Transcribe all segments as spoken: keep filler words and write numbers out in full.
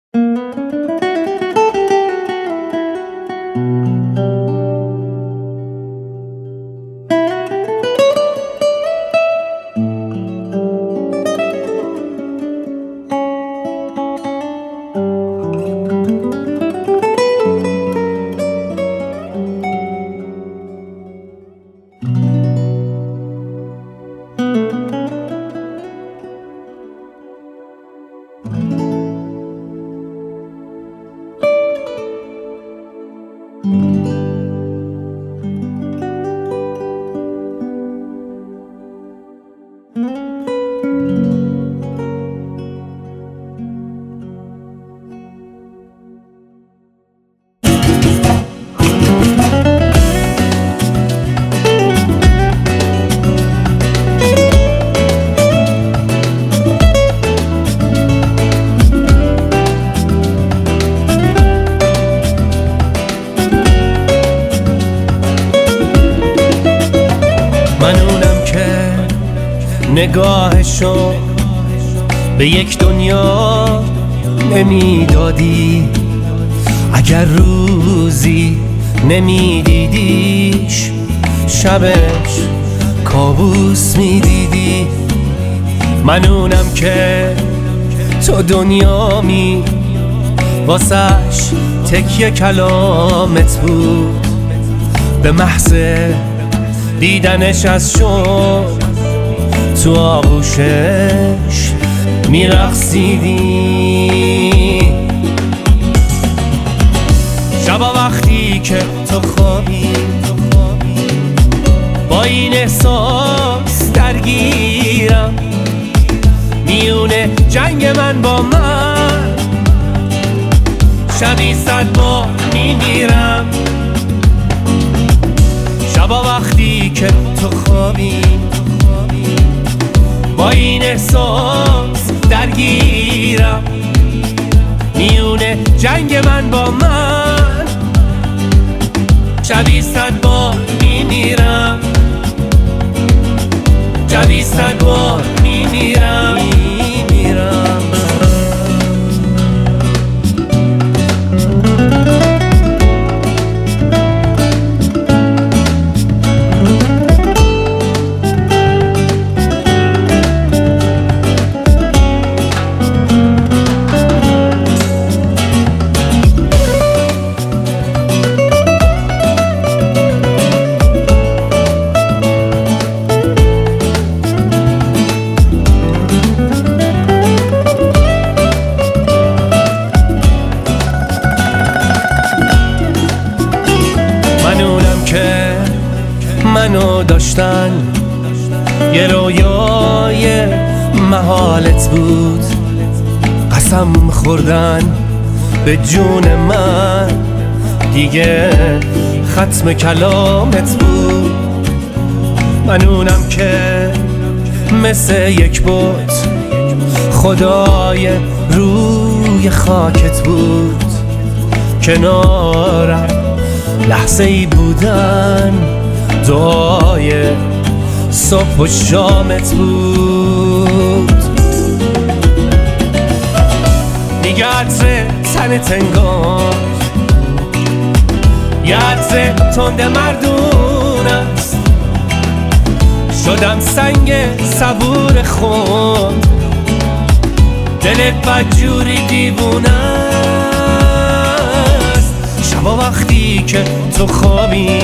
من اونم که نگاهشو به یک دنیا نمیدادی، اگر روزی نمیدیدیش شبش کابوس میدیدی. من اونم که تو دنیامی واسش تکیه کلامت بود، به محض دیدنش از شوق تو آغوشش میرقصیدی. شبا وقتی که تو خوابی با این احساس درگیرم، میونه جنگ من با من شبی صد بار میمیرم. شبا وقتی که تو خوابی با این احساس درگیرم، میونه جنگ من با من شبی صد بار میمیرم، شبی صد بار میمیرم میمیرم. منو داشتن یه رویای محالت بود، قسم خوردن به جون من دیگه ختم کلامت بود. من اونم که مثل یک بت خدای روی خاکت بود، کنارم لحظه ای بودن دعای صبح و شامت بود. دیگه عطر تنت انگار یه عطر تند مردون است، شدم سنگ صبور خود، دلت بدجوری دیوونه است. شبا وقتی که تو خوابی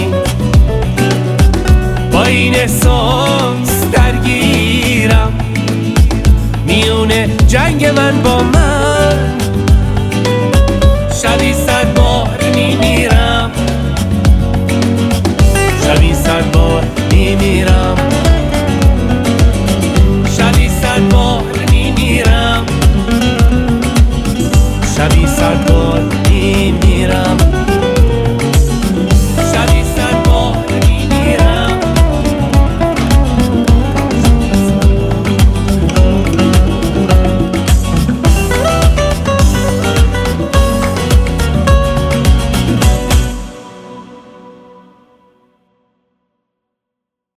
با این احساس درگیرم، میونه جنگ من با من شبی صد بار میمیرم، شبی صد بار میمیرم.